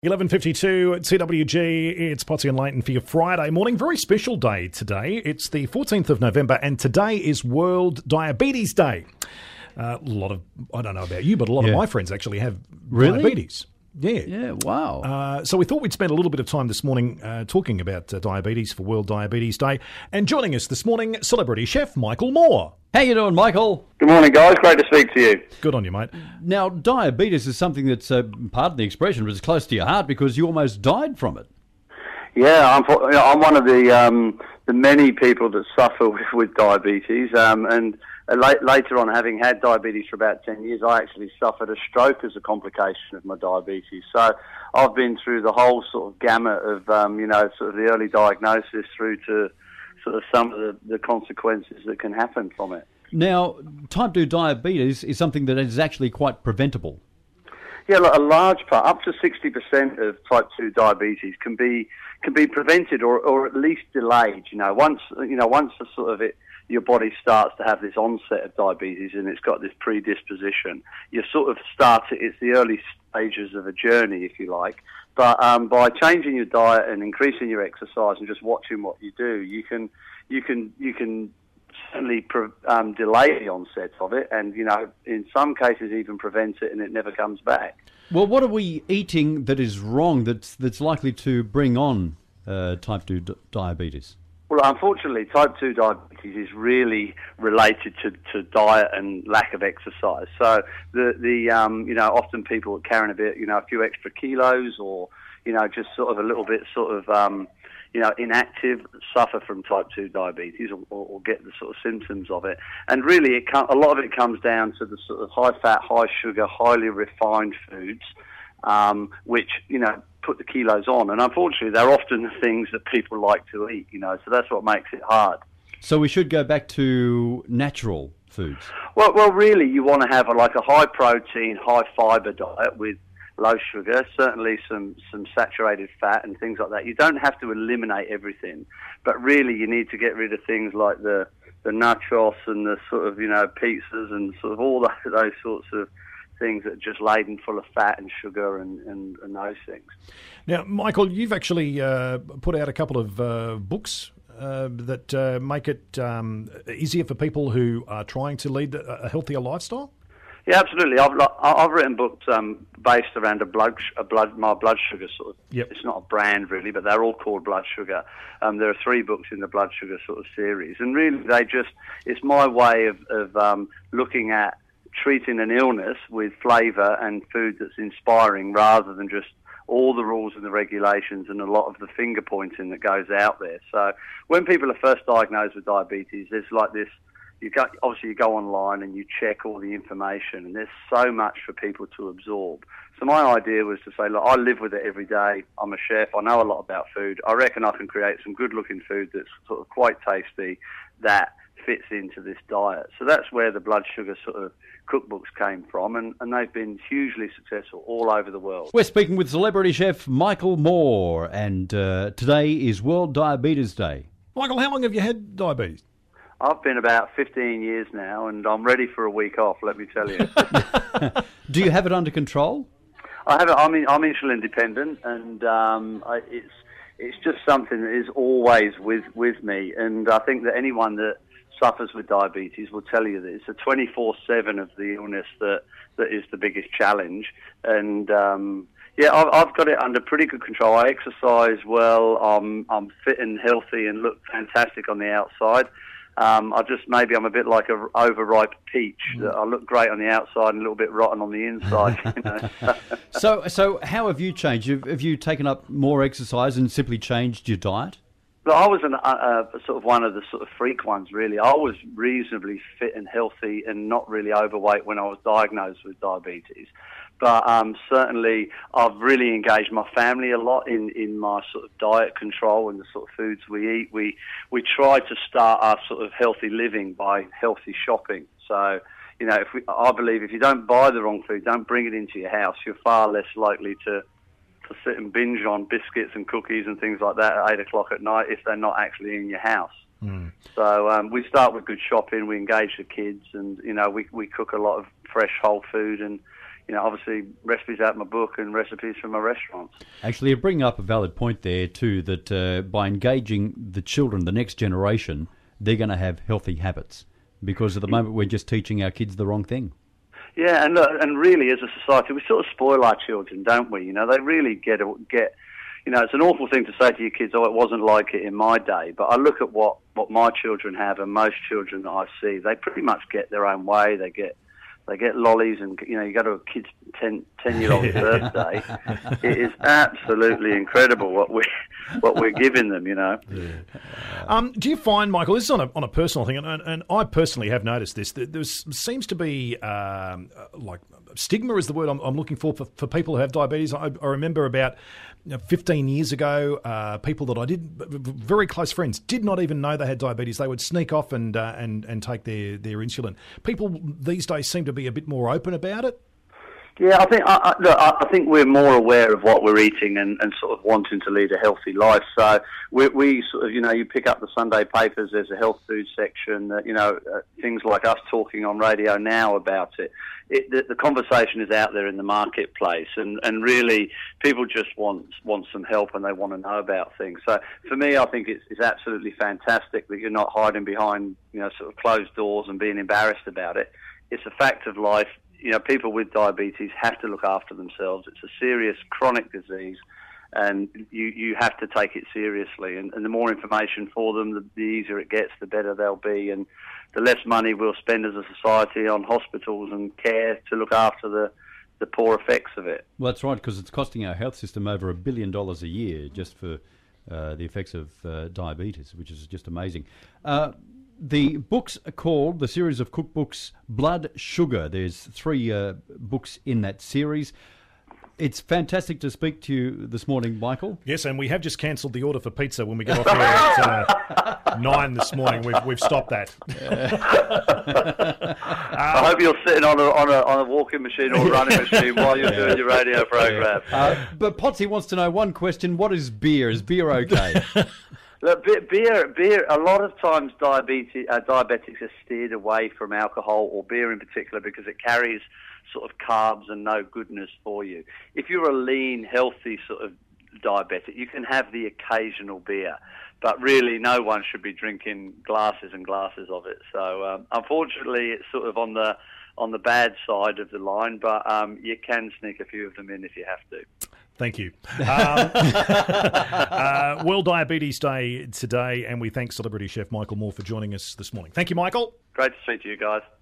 11:52 at CWG, it's Potsy and Leighton for your Friday morning. Very special day today. It's the 14th of November and today is World Diabetes Day. I don't know about you, but a lot of my friends actually have diabetes. Yeah, wow. So we thought we'd spend a little bit of time this morning talking about diabetes for World Diabetes Day. And joining us this morning, celebrity chef Michael Moore. How you doing, Michael? Good morning, guys. Great to speak to you. Good on you, mate. Now, diabetes is something that's, pardon the expression, but it's close to your heart because you almost died from it. Yeah, I'm one of the many people that suffer with diabetes. And later on, having had diabetes for about 10 years, I actually suffered a stroke as a complication of my diabetes. So I've been through the whole sort of gamut of, sort of the early diagnosis through to sort of some of the consequences that can happen from it. Now, type 2 diabetes is something that is actually quite preventable. Yeah, a large part, up to 60% of type 2 diabetes can be prevented or at least delayed. Once the sort of your body starts to have this onset of diabetes and it's got this predisposition, you sort of it's the early stages of a journey, if you like. But by changing your diet and increasing your exercise and just watching what you do, you can certainly delay the onset of it, and in some cases even prevent it, and it never comes back. Well, what are we eating that is wrong that's likely to bring on type 2 diabetes? Well, unfortunately, type 2 diabetes is really related to diet and lack of exercise. So often people are carrying a few extra kilos or, just sort of a little bit inactive, suffer from type 2 diabetes or get the sort of symptoms of it. And really, a lot of it comes down to the sort of high fat, high sugar, highly refined foods, which, put the kilos on. And unfortunately, they're often the things that people like to eat, so that's what makes it hard. So we should go back to natural foods? Well, really, you want to have a high protein, high fibre diet with low sugar, certainly some saturated fat and things like that. You don't have to eliminate everything, but really you need to get rid of things like the nachos and the sort of, pizzas and sort of all those sorts of things that are just laden full of fat and sugar and those things. Now, Michael, you've actually put out a couple of books that make it easier for people who are trying to lead a healthier lifestyle? Yeah, absolutely. I've written books based around my blood sugar sort of. Yep. It's not a brand really, but they're all called Blood Sugar. There are 3 books in the Blood Sugar sort of series, and really it's my way of looking at treating an illness with flavour and food that's inspiring rather than just all the rules and the regulations and a lot of the finger pointing that goes out there. So when people are first diagnosed with diabetes, there's like this. You go online and you check all the information, and there's so much for people to absorb. So my idea was to say, look, I live with it every day. I'm a chef. I know a lot about food. I reckon I can create some good-looking food that's sort of quite tasty that fits into this diet. So that's where the blood sugar sort of cookbooks came from, and they've been hugely successful all over the world. We're speaking with celebrity chef Michael Moore, and today is World Diabetes Day. Michael, how long have you had diabetes? I've been about 15 years now, and I'm ready for a week off, let me tell you. Do you have it under control? I have it. I'm insulin dependent, and it's just something that is always with me. And I think that anyone that suffers with diabetes will tell you that it's a 24/7 of the illness that is the biggest challenge. And I've got it under pretty good control. I exercise well. I'm fit and healthy and look fantastic on the outside. I'm a bit like an overripe peach. I look great on the outside and a little bit rotten on the inside. So how have you changed? Have you taken up more exercise and simply changed your diet? But I was sort of one of the sort of freak ones, really. I was reasonably fit and healthy and not really overweight when I was diagnosed with diabetes. But certainly I've really engaged my family a lot in my sort of diet control and the sort of foods we eat. We try to start our sort of healthy living by healthy shopping. So, I believe if you don't buy the wrong food, don't bring it into your house, you're far less likely to sit and binge on biscuits and cookies and things like that at 8 o'clock at night if they're not actually in your house. Mm. So we start with good shopping, we engage the kids, and we cook a lot of fresh whole food, and obviously recipes out of my book and recipes from my restaurants. Actually, you bring up a valid point there too, that by engaging the children, the next generation, they're going to have healthy habits, because at the moment we're just teaching our kids the wrong thing. Yeah, and look, and really as a society, we sort of spoil our children, don't we? They really get. It's an awful thing to say to your kids, it wasn't like it in my day. But I look at what my children have, and most children that I see, they pretty much get their own way. They get lollies, and you go to a kid's 10-year-old's birthday. It is absolutely incredible what we're giving them. Do you find, Michael, this is on a personal thing, and I personally have noticed this, that there seems to be stigma is the word I'm looking for people who have diabetes. I remember about 15 years ago, people that I very close friends, did not even know they had diabetes. They would sneak off and take their insulin. People these days seem to be a bit more open about it. Yeah, I think we're more aware of what we're eating and sort of wanting to lead a healthy life. So we sort of, you pick up the Sunday papers, there's a health food section, things like us talking on radio now about it. The conversation is out there in the marketplace, and really people just want some help, and they want to know about things. So for me, I think it's absolutely fantastic that you're not hiding behind, sort of closed doors and being embarrassed about it. It's a fact of life. People with diabetes have to look after themselves. It's a serious chronic disease, and you have to take it seriously. And the more information for them, the easier it gets, the better they'll be, and the less money we'll spend as a society on hospitals and care to look after the poor effects of it. Well, that's right, because it's costing our health system over $1 billion a year just for the effects of diabetes, which is just amazing. The books are called, the series of cookbooks, Blood Sugar. There's 3 books in that series. It's fantastic to speak to you this morning, Michael. Yes, and we have just cancelled the order for pizza when we get off here at 9 this morning. We've stopped that. I hope you're sitting on a walking machine or a running machine while you're doing your radio program. But Potsy wants to know one question: what is beer? Is beer okay? Look, beer. A lot of times, diabetics are steered away from alcohol or beer in particular because it carries sort of carbs and no goodness for you. If you're a lean, healthy sort of diabetic, you can have the occasional beer, but really, no one should be drinking glasses and glasses of it. So, unfortunately, it's sort of on the bad side of the line, but you can sneak a few of them in if you have to. Thank you. World Diabetes Day today, and we thank celebrity chef Michael Moore for joining us this morning. Thank you, Michael. Great to speak to you guys.